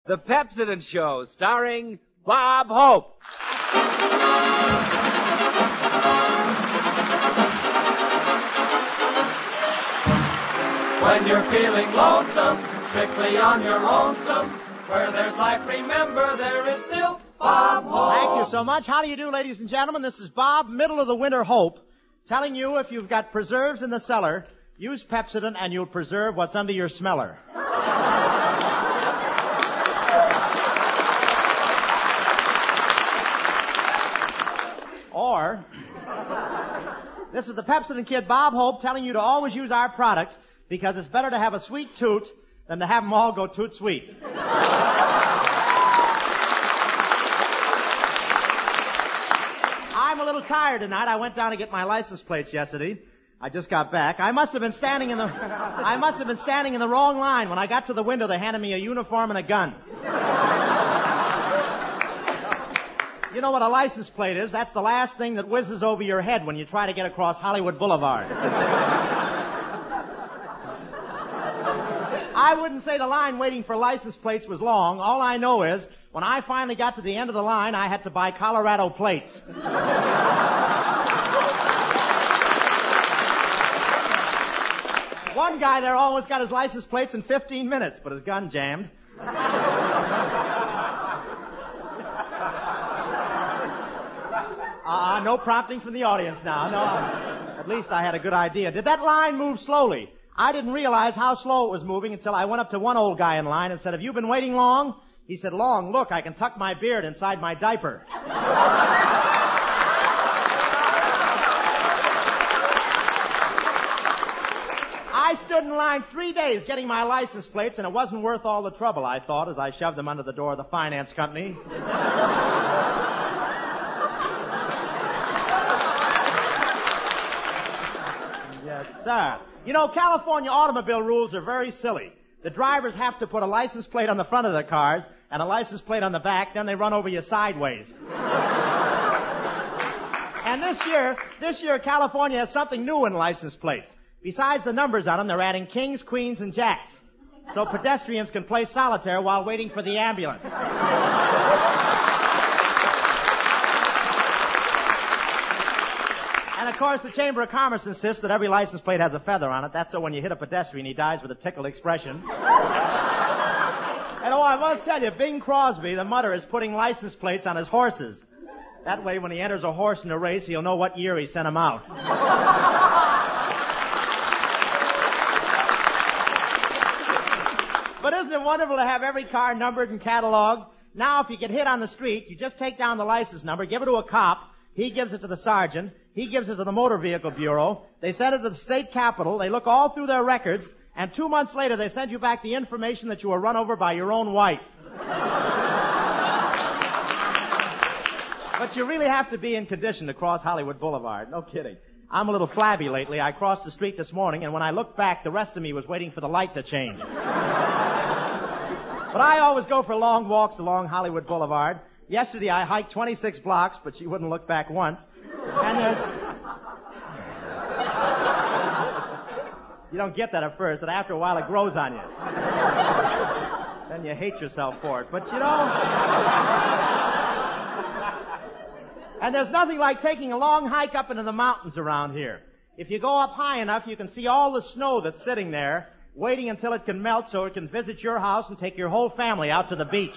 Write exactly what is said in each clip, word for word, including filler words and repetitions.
The Pepsodent Show, starring Bob Hope. When you're feeling lonesome, strictly on your lonesome, where there's life, remember there is still Bob Hope. Thank you so much. How do you do, ladies and gentlemen? This is Bob, middle of the winter Hope, telling you if you've got preserves in the cellar, use Pepsodent and you'll preserve what's under your smeller. Or, this is the Pepsodent Kid, Bob Hope, telling you to always use our product because it's better to have a sweet toot than to have them all go toot sweet. I'm a little tired tonight. I went down to get my license plates yesterday. I just got back. I must have been standing in the, I must have been standing in the wrong line. When I got to the window, they handed me a uniform and a gun. You know what a license plate is? That's the last thing that whizzes over your head when you try to get across Hollywood Boulevard. I wouldn't say the line waiting for license plates was long. All I know is, when I finally got to the end of the line, I had to buy Colorado plates. One guy there almost got his license plates in fifteen minutes, but his gun jammed. Uh, no prompting from the audience now. No, at least I had a good idea. Did that line move slowly? I didn't realize how slow it was moving until I went up to one old guy in line and said, have you been waiting long? He said, long. Look, I can tuck my beard inside my diaper. I stood in line three days getting my license plates, and it wasn't worth all the trouble, I thought, as I shoved them under the door of the finance company. Yes, sir. You know, California automobile rules are very silly. The drivers have to put a license plate on the front of their cars and a license plate on the back, then they run over you sideways. And this year, this year California has something new in license plates. Besides the numbers on them, they're adding kings, queens, and jacks. So pedestrians can play solitaire while waiting for the ambulance. And, of course, the Chamber of Commerce insists that every license plate has a feather on it. That's so when you hit a pedestrian, he dies with a tickled expression. And, oh, I must tell you, Bing Crosby, the mutter, is putting license plates on his horses. That way, when he enters a horse in a race, he'll know what year he sent him out. But isn't it wonderful to have every car numbered and cataloged? Now, if you get hit on the street, you just take down the license number, give it to a cop. He gives it to the sergeant. He gives it to the Motor Vehicle Bureau. They send it to the state capitol. They look all through their records. And two months later, they send you back the information that you were run over by your own wife. But you really have to be in condition to cross Hollywood Boulevard. No kidding. I'm a little flabby lately. I crossed the street this morning, and when I looked back, the rest of me was waiting for the light to change. But I always go for long walks along Hollywood Boulevard. Yesterday I hiked twenty-six blocks, but she wouldn't look back once. And there's... You don't get that at first, and after a while it grows on you. Then you hate yourself for it. But you know... And there's nothing like taking a long hike up into the mountains around here. If you go up high enough, you can see all the snow that's sitting there, waiting until it can melt so it can visit your house and take your whole family out to the beach.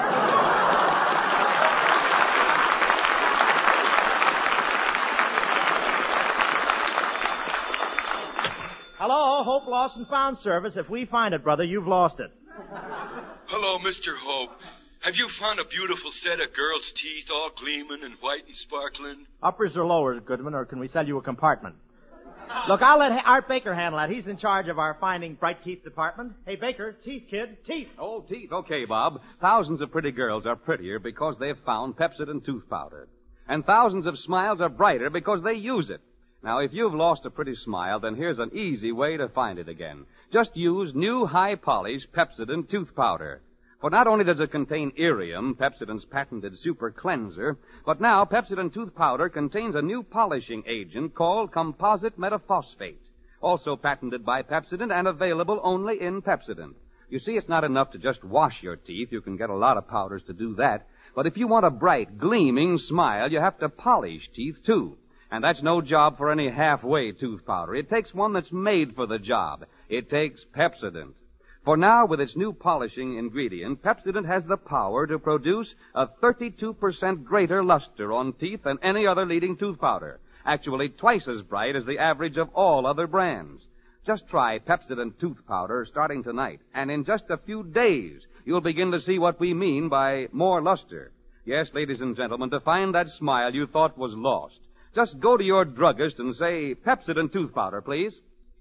Hello, Hope Lost and Found Service. If we find it, brother, you've lost it. Hello, Mister Hope. Have you found a beautiful set of girls' teeth all gleaming and white and sparkling? Uppers or lowers, Goodman, or can we sell you a compartment? Look, I'll let Art Baker handle that. He's in charge of our Finding Bright Teeth department. Hey, Baker, teeth, kid, teeth. Oh, teeth. Okay, Bob. Thousands of pretty girls are prettier because they've found Pepsodent tooth powder. And thousands of smiles are brighter because they use it. Now, if you've lost a pretty smile, then here's an easy way to find it again. Just use new high-polish Pepsodent tooth powder. For not only does it contain Irium, Pepsodent's patented super cleanser, but now Pepsodent tooth powder contains a new polishing agent called composite metaphosphate, also patented by Pepsodent and available only in Pepsodent. You see, it's not enough to just wash your teeth. You can get a lot of powders to do that. But if you want a bright, gleaming smile, you have to polish teeth, too. And that's no job for any halfway tooth powder. It takes one that's made for the job. It takes Pepsodent. For now, with its new polishing ingredient, Pepsodent has the power to produce a thirty-two percent greater luster on teeth than any other leading tooth powder. Actually, twice as bright as the average of all other brands. Just try Pepsodent tooth powder starting tonight, and in just a few days, you'll begin to see what we mean by more luster. Yes, ladies and gentlemen, to find that smile you thought was lost, just go to your druggist and say, Pepsodent tooth powder, please.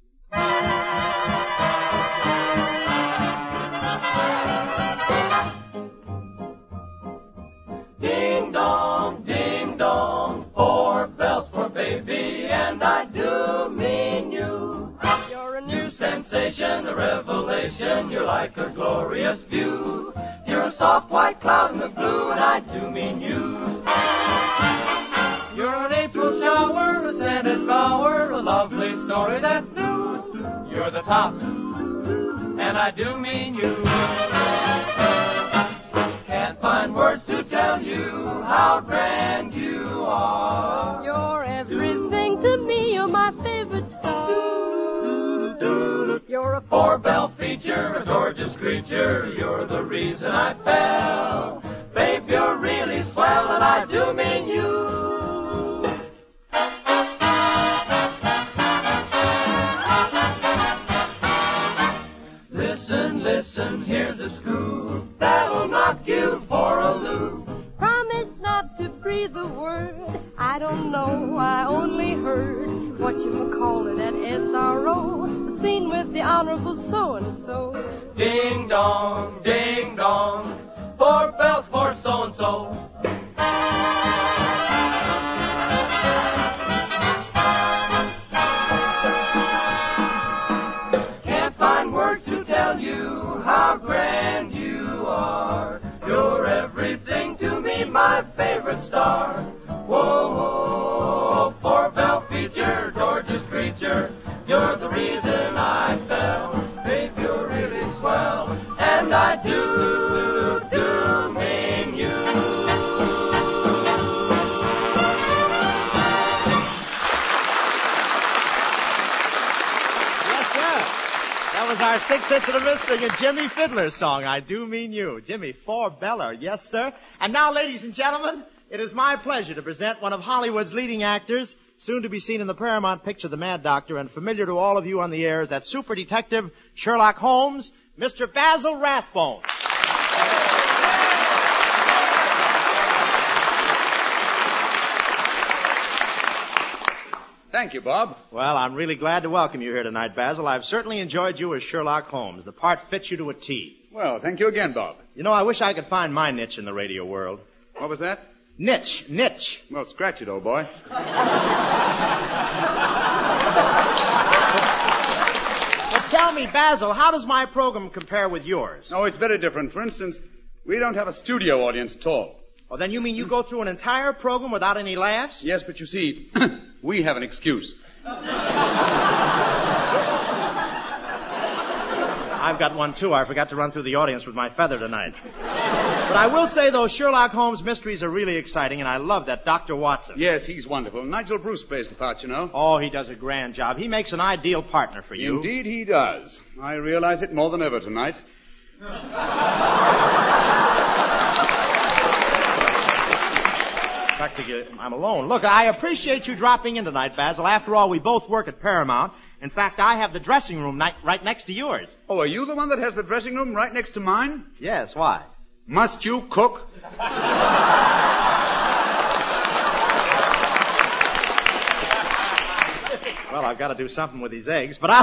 Ding dong, ding dong, four bells for baby, and I do mean you. You're a new sensation, a revelation, you're like a glorious view. You're a soft white cloud in the blue, and I do mean you. You're an April shower, a scented flower, a lovely story that's new. You're the tops, and I do mean you. Can't find words to tell you how grand you are. You're everything to me, you're my favorite star. You're a four-bell feature, a gorgeous creature, you're the reason I fell. Babe, you're really swell, and I do mean you. Listen, listen, here's a scoop that'll knock you for a loop. promise not to breathe a word. I don't know, I only heard what you call it at S R O, the scene with the Honorable so-and-so. Ding dong, ding dong, four bells for so-and-so. Can't find words to tell you how grand you are. You're everything to me, my favorite star. Whoa, whoa, four bell feature, gorgeous creature. You're the reason I fell. Babe, you're really swell, and I do, do mean you. Yes, sir. That was our six hits of the miss singing Jimmy Fiddler's song, I Do Mean You. Jimmy Four Beller, yes, sir. And now, ladies and gentlemen, it is my pleasure to present one of Hollywood's leading actors, soon to be seen in the Paramount picture The Mad Doctor, and familiar to all of you on the air as that super detective Sherlock Holmes, Mister Basil Rathbone. Thank you, Bob. Well, I'm really glad to welcome you here tonight, Basil. I've certainly enjoyed you as Sherlock Holmes. The part fits you to a T. Well, thank you again, Bob. You know, I wish I could find my niche in the radio world. What was that? Niche, niche. Well, scratch it, old boy. But tell me, Basil, how does my program compare with yours? Oh, it's very different. For instance, we don't have a studio audience at all. Oh, then you mean you go through an entire program without any laughs? Yes, but you see, we have an excuse. I've got one, too. I forgot to run through the audience with my feather tonight. But I will say, though, Sherlock Holmes mysteries are really exciting, and I love that Doctor Watson. Yes, he's wonderful. Nigel Bruce plays the part, you know. Oh, he does a grand job. He makes an ideal partner for you. Indeed he does. I realize it more than ever tonight. Practically, I'm alone. Look, I appreciate you dropping in tonight, Basil. After all, we both work at Paramount. In fact, I have the dressing room ni- right next to yours. Oh, are you the one that has the dressing room right next to mine? Yes, why? Must you cook? Well, I've got to do something with these eggs, but I...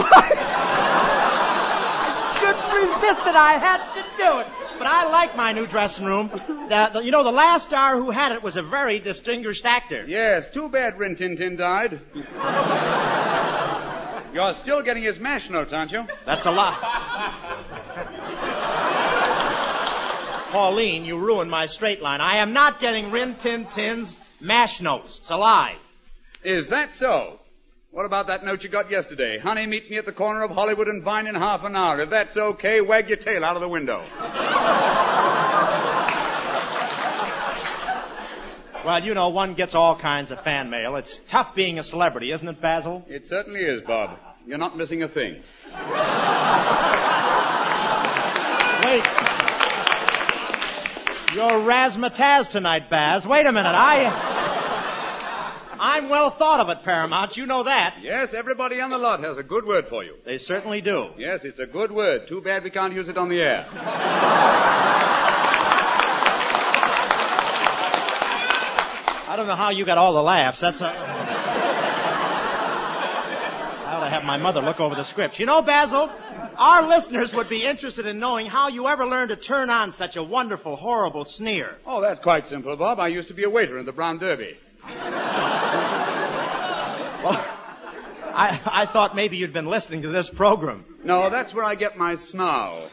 I couldn't resist it. I had to do it. But I like my new dressing room. The, the, you know, the last star who had it was a very distinguished actor. Yes, too bad Rin Tin Tin died. You're still getting his MASH notes, aren't you? That's a lie. Pauline, you ruined my straight line. I am not getting Rin Tin Tin's MASH notes. It's a lie. Is that so? What about that note you got yesterday? Honey, meet me at the corner of Hollywood and Vine in half an hour. If that's okay, wag your tail out of the window. Well, you know, one gets all kinds of fan mail. It's tough being a celebrity, isn't it, Basil? It certainly is, Bob. You're not missing a thing. Wait. You're razzmatazz tonight, Baz. Wait a minute. I... I'm well thought of at Paramount. You know that. Yes, everybody on the lot has a good word for you. They certainly do. Yes, it's a good word. Too bad we can't use it on the air. I don't know how you got all the laughs. That's a... I ought to have my mother look over the scripts. You know, Basil, our listeners would be interested in knowing how you ever learned to turn on such a wonderful, horrible sneer. Oh, that's quite simple, Bob. I used to be a waiter in the Brown Derby. Well, I, I thought maybe you'd been listening to this program. No, that's where I get my snarl.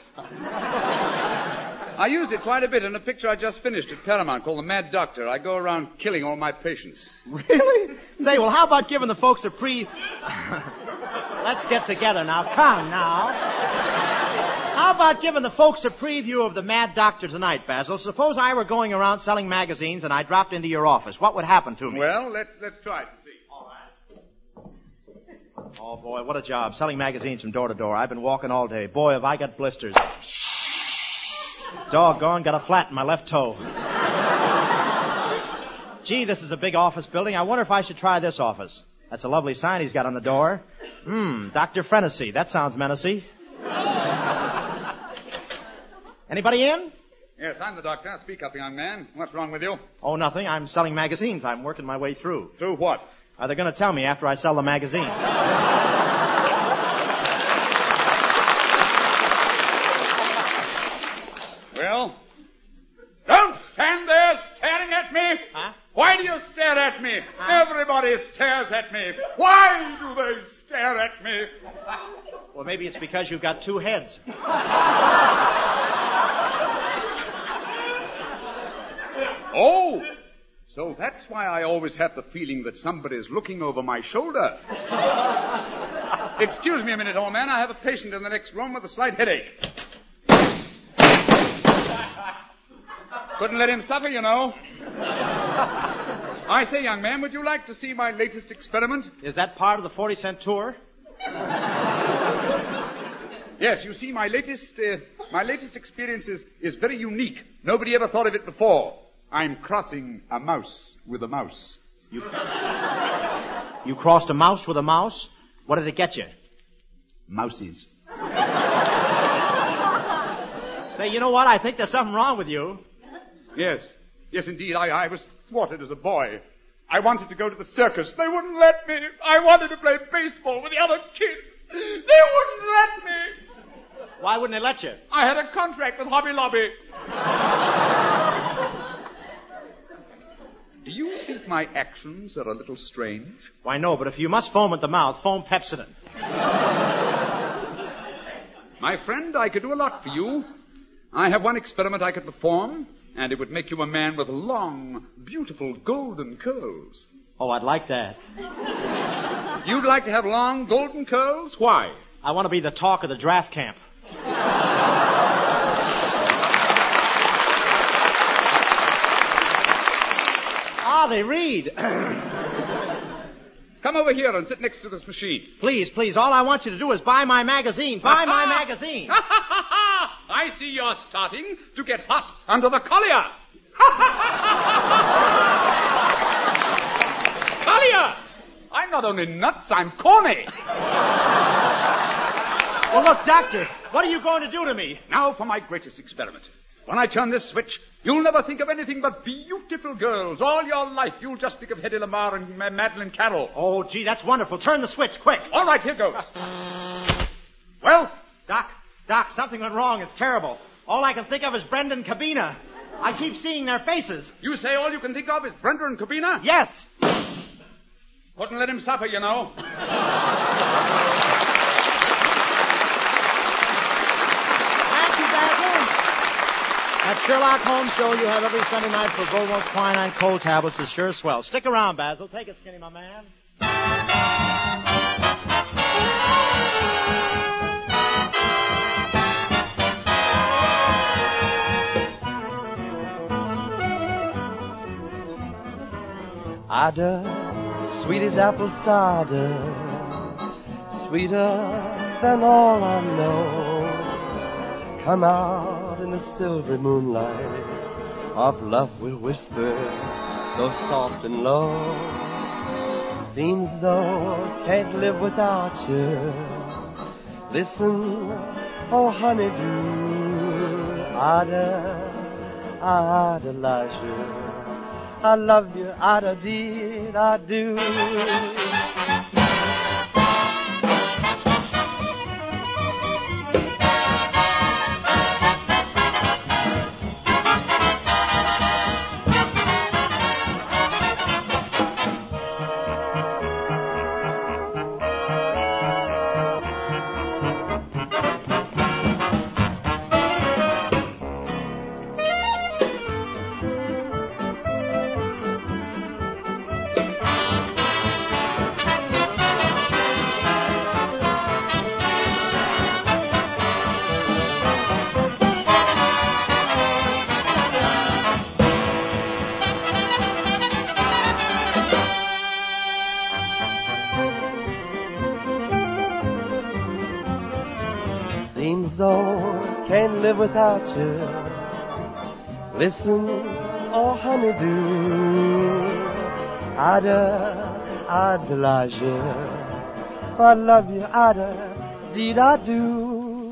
I used it quite a bit in a picture I just finished at Paramount called The Mad Doctor. I go around killing all my patients. Really? Say, well, how about giving the folks a pre... Let's get together now. Come now. How about giving the folks a preview of The Mad Doctor tonight, Basil? Suppose I were going around selling magazines and I dropped into your office. What would happen to me? Well, let's let's try it and see. All right. Oh, boy, what a job. Selling magazines from door to door. I've been walking all day. Boy, have I got blisters. Doggone, got a flat in my left toe. Gee, this is a big office building. I wonder if I should try this office. That's a lovely sign he's got on the door. Hmm, Doctor Frenesy. That sounds menacing. Anybody in? Yes, I'm the doctor. Speak up, young man. What's wrong with you? Oh, nothing. I'm selling magazines. I'm working my way through. Through what? Uh, they're going to tell me after I sell the magazine. Well, don't stand there staring at me. Huh? Why do you stare at me? Huh? Everybody stares at me. Why do they stare at me? Well, maybe it's because you've got two heads. Oh, so that's why I always have the feeling that somebody's looking over my shoulder. Excuse me a minute, old man. I have a patient in the next room with a slight headache. Couldn't let him suffer, you know. I say, young man, would you like to see my latest experiment? Is that part of the forty cent tour? Yes, you see, my latest, uh, my latest experience is, is very unique. Nobody ever thought of it before. I'm crossing a mouse with a mouse. You, you crossed a mouse with a mouse? What did it get you? Mousies. Say, you know what? I think there's something wrong with you. Yes. Yes, indeed. I, I was thwarted as a boy. I wanted to go to the circus. They wouldn't let me. I wanted to play baseball with the other kids. They wouldn't let me. Why wouldn't they let you? I had a contract with Hobby Lobby. Do you think my actions are a little strange? Why, no, but if you must foam at the mouth, foam Pepsodent. My friend, I could do a lot for you. I have one experiment I could perform, and it would make you a man with long, beautiful, golden curls. Oh, I'd like that. You'd like to have long, golden curls? Why? I want to be the talk of the draft camp. Ah, they read. Come over here and sit next to this machine. Please, please, all I want you to do is buy my magazine. Buy my magazine. I see you're starting to get hot under the collar. Collier! I'm not only nuts, I'm corny. Well, look, Doctor, what are you going to do to me? Now for my greatest experiment. When I turn this switch, you'll never think of anything but beautiful girls. All your life, you'll just think of Hedy Lamarr and Ma- Madeline Carroll. Oh, gee, that's wonderful. Turn the switch, quick. All right, here goes. Well? Doc, Doc, something went wrong. It's terrible. All I can think of is Brenda and Cabina. I keep seeing their faces. You say all you can think of is Brenda and Cabina? Yes. Couldn't let him suffer, you know. That Sherlock Holmes show you have every Sunday night for Goldmo's Quinine Cold Tablets is sure swell. Stick around, Basil. Take it, Skinny, my man. Ada, sweet as apple cider, sweeter than all I know. Come out in the silvery moonlight, our bluff will whisper so soft and low. Seems though can't live without you. Listen, oh honeydew, Ada, Ada, Elijah. I love you, Ada, did I do. Seems though can't live without you. Listen, oh honeydew, Ada, Ada, Elijah. I love you, Ada, did I do.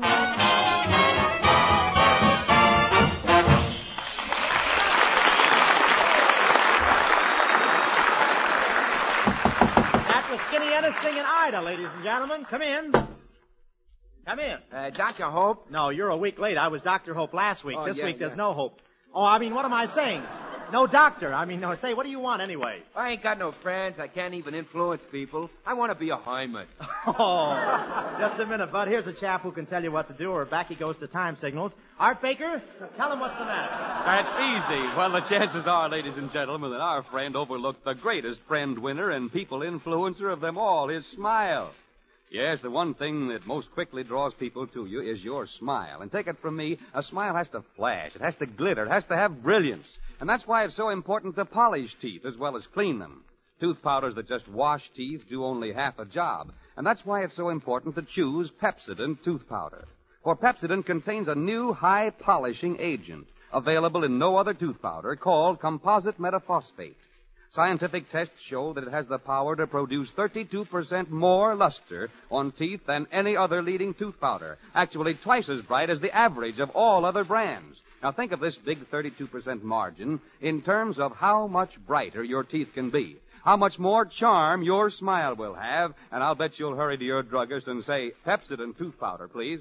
That was Skinny Ennis singing Ida, ladies and gentlemen. Come in. Come in. Uh, Doctor Hope? No, you're a week late. I was Doctor Hope last week. Oh, this yeah, week there's yeah. no hope. Oh, I mean, what am I saying? No doctor. I mean, no, say, what do you want anyway? I ain't got no friends. I can't even influence people. I want to be a Hyman. Oh, just a minute, Bud. Here's a chap who can tell you what to do, or back he goes to time signals. Art Baker, tell him what's the matter. That's easy. Well, the chances are, ladies and gentlemen, that our friend overlooked the greatest friend winner and people influencer of them all, his smile. Yes, the one thing that most quickly draws people to you is your smile. And take it from me, a smile has to flash. It has to glitter. It has to have brilliance. And that's why it's so important to polish teeth as well as clean them. Tooth powders that just wash teeth do only half a job. And that's why it's so important to choose Pepsodent tooth powder. For Pepsodent contains a new high polishing agent available in no other tooth powder called composite metaphosphate. Scientific tests show that it has the power to produce thirty-two percent more luster on teeth than any other leading tooth powder. Actually, twice as bright as the average of all other brands. Now, think of this big thirty-two percent margin in terms of how much brighter your teeth can be, how much more charm your smile will have, and I'll bet you'll hurry to your druggist and say, Pepsodent tooth powder, please.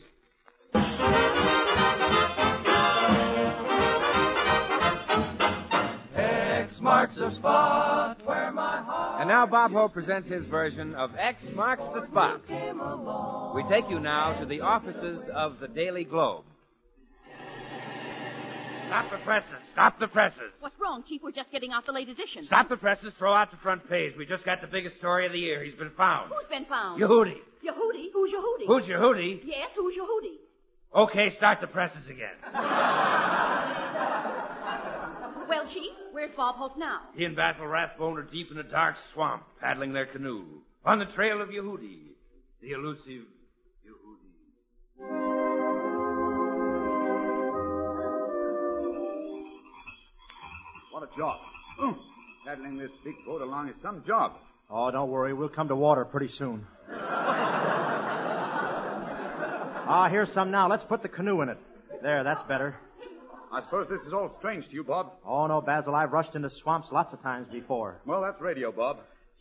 Marks the spot where my heart. And now Bob Hope presents his version of X Marks the Spot. We take you now to the offices of the Daily Globe. Stop the presses. Stop the presses. What's wrong, Chief? We're just getting out the late edition. Stop the presses. Throw out the front page. We just got the biggest story of the year. He's been found. Who's been found? Yehudi. Yehudi? Who's Yehudi? Who's Yehudi? Yes, who's Yehudi? Okay, start the presses again. Well, Chief, where's Bob Hope now? He and Basil Rathbone are deep in a dark swamp, paddling their canoe, on the trail of Yehudi, the elusive Yehudi. What a job. Ooh, paddling this big boat along is some job. Oh, don't worry. We'll come to water pretty soon. Ah, here's some now. Let's put the canoe in it. There, that's better. I suppose this is all strange to you, Bob. Oh, no, Basil. I've rushed into swamps lots of times before. Well, that's radio, Bob.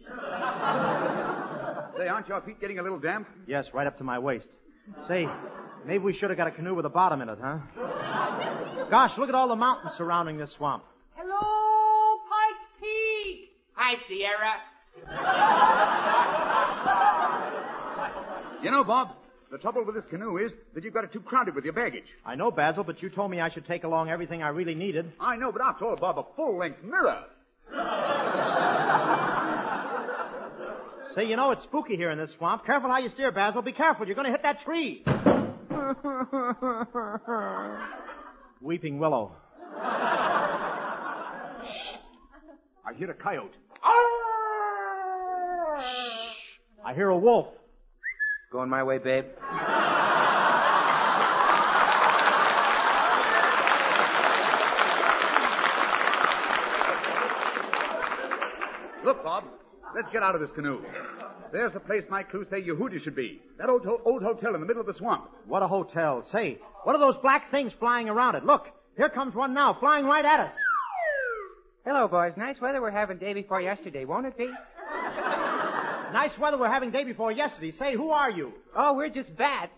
Say, aren't your feet getting a little damp? Yes, right up to my waist. Say, maybe we should have got a canoe with a bottom in it, huh? Gosh, look at all the mountains surrounding this swamp. Hello, Pike Peak. Hi, Sierra. You know, Bob, the trouble with this canoe is that you've got it too crowded with your baggage. I know, Basil, but you told me I should take along everything I really needed. I know, but after all, Bob, a full-length mirror. Say, you know, it's spooky here in this swamp. Careful how you steer, Basil. Be careful. You're going to hit that tree. Weeping Willow. I hear a coyote. Oh! I hear a wolf. Going my way, babe. Look, Bob. Let's get out of this canoe. There's the place my crew say Yehudi should be. That old, old hotel in the middle of the swamp. What a hotel. Say, what are those black things flying around it? Look, here comes one now, flying right at us. Hello, boys. Nice weather we're having day before yesterday, won't it be? Nice weather we're having day before yesterday. Say, who are you? Oh, we're just bats.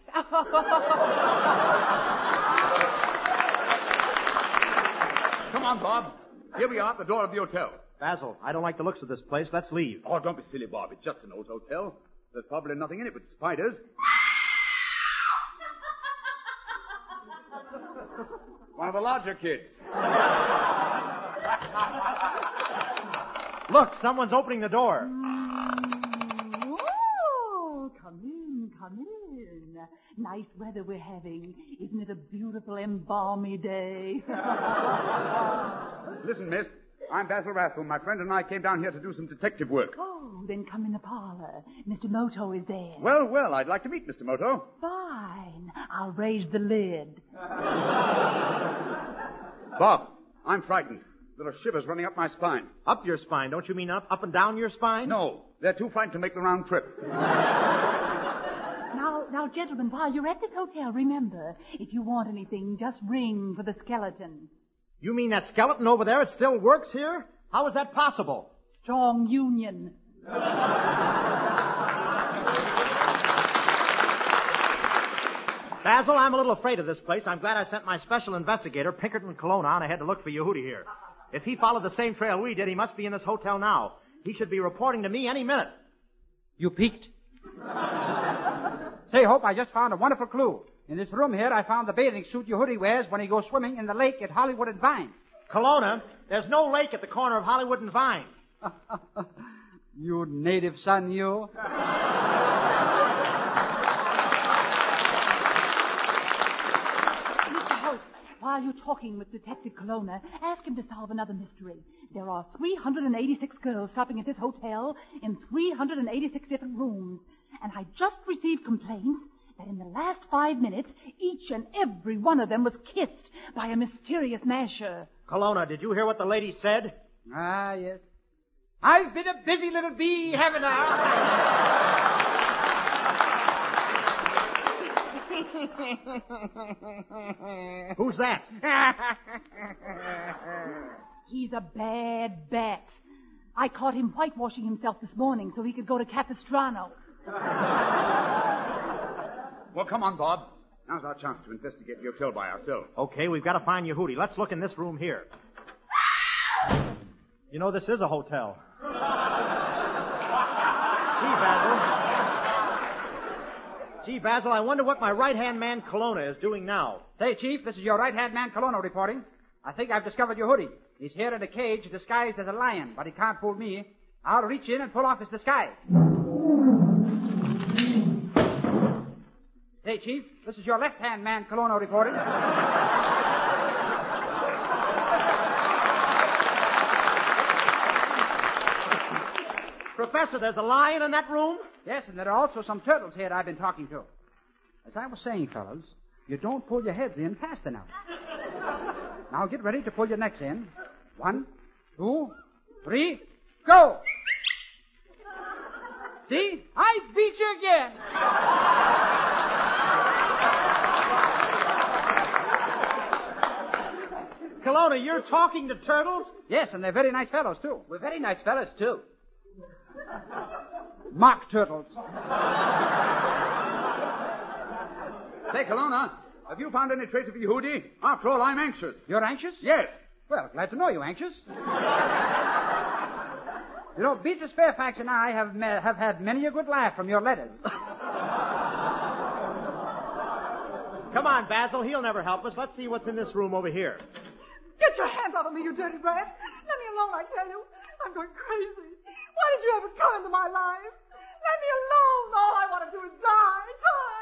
Come on, Bob. Here we are at the door of the hotel. Basil, I don't like the looks of this place. Let's leave. Oh, don't be silly, Bob. It's just an old hotel. There's probably nothing in it but spiders. One of the larger kids. Look, someone's opening the door. Oh, come in, come in. Nice weather we're having. Isn't it a beautiful and balmy day? Listen, miss. I'm Basil Rathbone. My friend and I came down here to do some detective work. Oh, then come in the parlor. Mister Moto is there. Well, well, I'd like to meet Mister Moto. Fine. I'll raise the lid. Bob, I'm frightened. There are shivers running up my spine. Up your spine? Don't you mean up, up and down your spine? No, they're too frightened to make the round trip. Now, now, gentlemen, while you're at this hotel, remember, if you want anything, just ring for the skeleton. You mean that skeleton over there, it still works here? How is that possible? Strong union. Basil, I'm a little afraid of this place. I'm glad I sent my special investigator, Pinkerton Colonna, on ahead to look for Yehudi here. If he followed the same trail we did, he must be in this hotel now. He should be reporting to me any minute. You peeked. Say, Hope, I just found a wonderful clue. In this room here, I found the bathing suit Yehudi wears when he goes swimming in the lake at Hollywood and Vine. Colonna, there's no lake at the corner of Hollywood and Vine. You native son, you. Mister Hope, while you're talking with Detective Colonna, ask him to solve another mystery. There are three hundred eighty-six girls stopping at this hotel in three hundred eighty-six different rooms. And I just received complaints that in the last five minutes, each and every one of them was kissed by a mysterious masher. Colonna, did you hear what the lady said? Ah, yes. I've been a busy little bee, haven't I? Who's that? He's a bad bat. I caught him whitewashing himself this morning so he could go to Capistrano. Well, come on, Bob. Now's our chance to investigate the hotel by ourselves. Okay, we've got to find Yehudi. Let's look in this room here. You know, this is a hotel. Gee, Basil. Gee, Basil, I wonder what my right-hand man, Colonna, is doing now. Say, Chief, this is your right-hand man, Colonna, reporting. I think I've discovered Yehudi. He's here in a cage disguised as a lion, but he can't fool me. I'll reach in and pull off his disguise. Say, Chief, this is your left-hand man, Colonna, reporting. Professor, there's a lion in that room? Yes, and there are also some turtles here I've been talking to. As I was saying, fellows, you don't pull your heads in fast enough. Now get ready to pull your necks in. One, two, three, go! See? I beat you again! Colonna, you're talking to turtles? Yes, and they're very nice fellows, too. We're very nice fellas, too. Mock turtles. Say, Colonna, have you found any trace of Yehudi? After all, I'm anxious. You're anxious? Yes. Well, glad to know you're anxious. You know, Beatrice Fairfax and I have me- have had many a good laugh from your letters. Come on, Basil. He'll never help us. Let's see what's in this room over here. Get your hands off of me, you dirty brat. Let me alone, I tell you. I'm going crazy. Why did you ever come into my life? Let me alone. All I want to do is die.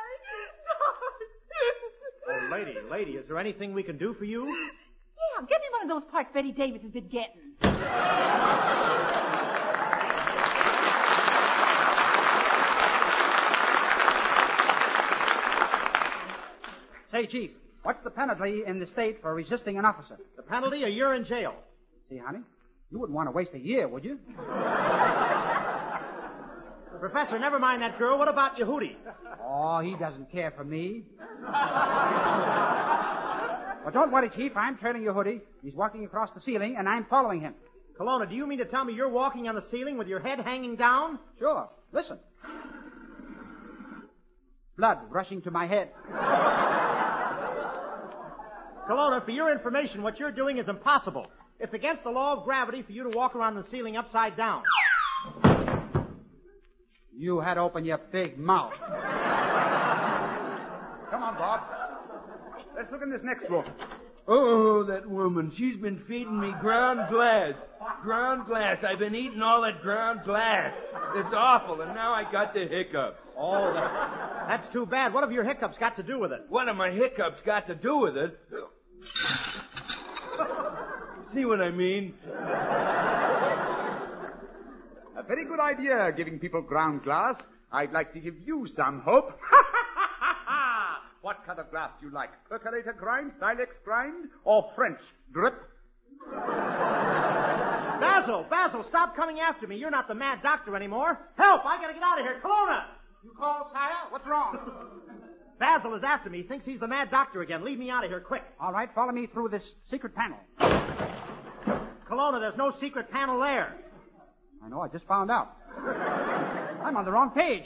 Die. Die. Oh, lady, lady, is there anything we can do for you? Yeah, get me one of those parts Betty Davis has been getting. Say, Chief, what's the penalty in the state for resisting an officer? The penalty? A year in jail. See, honey, you wouldn't want to waste a year, would you? Professor, never mind that girl. What about Yehudi? Oh, he doesn't care for me. Well, don't worry, Chief. I'm trailing Yehudi. He's walking across the ceiling, and I'm following him. Kelowna, do you mean to tell me you're walking on the ceiling with your head hanging down? Sure. Listen. Blood rushing to my head. Kelowna, for your information, what you're doing is impossible. It's against the law of gravity for you to walk around the ceiling upside down. You had to open your big mouth. Come on, Bob. Let's look in this next room. Oh, that woman. She's been feeding me ground glass. Ground glass. I've been eating all that ground glass. It's awful, and now I got the hiccups. Oh, that, that's too bad. What have your hiccups got to do with it? What have my hiccups got to do with it? See what I mean? A very good idea, giving people ground glass. I'd like to give you some hope. What kind of glass do you like? Percolator grind, Silex grind, or French drip? Basil, Basil, stop coming after me. You're not the mad doctor anymore. Help! I gotta get out of here. Kelowna! You call, sire? What's wrong? Basil is after me. Thinks he's the mad doctor again. Leave me out of here, quick. All right, follow me through this secret panel. Kelowna, there's no secret panel there. I know, I just found out. I'm on the wrong page.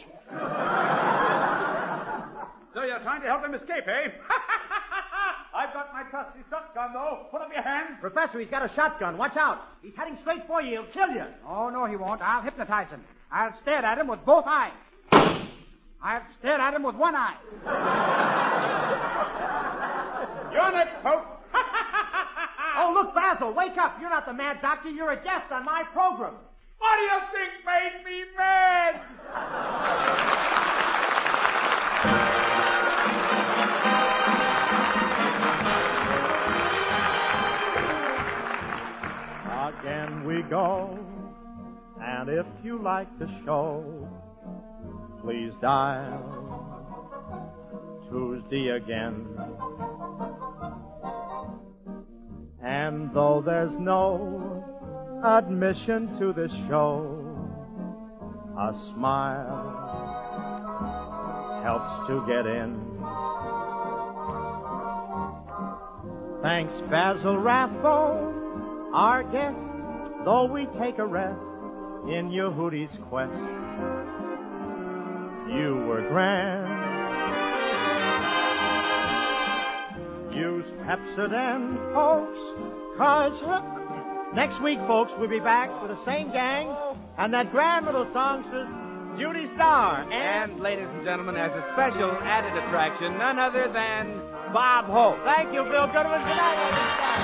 So you're trying to help him escape, eh? I've got my trusty shotgun, though. Put up your hands. Professor, he's got a shotgun. Watch out. He's heading straight for you. He'll kill you. Oh, no, he won't. I'll hypnotize him. I'll stare at him with both eyes. I'll stare at him with one eye. You're next, Pope. Oh, look, Basil, wake up. You're not the mad doctor. You're a guest on my program. What do you think made me mad? Again we go, and if you like the show, please dial Tuesday again. And though there's no admission to the show, a smile helps to get in. Thanks, Basil Rathbone, our guest, though we take a rest in Yehudi's quest. You were grand. Use Pepsodent, folks, 'cause next week, folks, we'll be back with the same gang and that grand little songstress, Judy Starr. And, and, ladies and gentlemen, as a special added attraction, none other than Bob Hope. Thank you, Bill Goodman. Good night, ladies and gentlemen.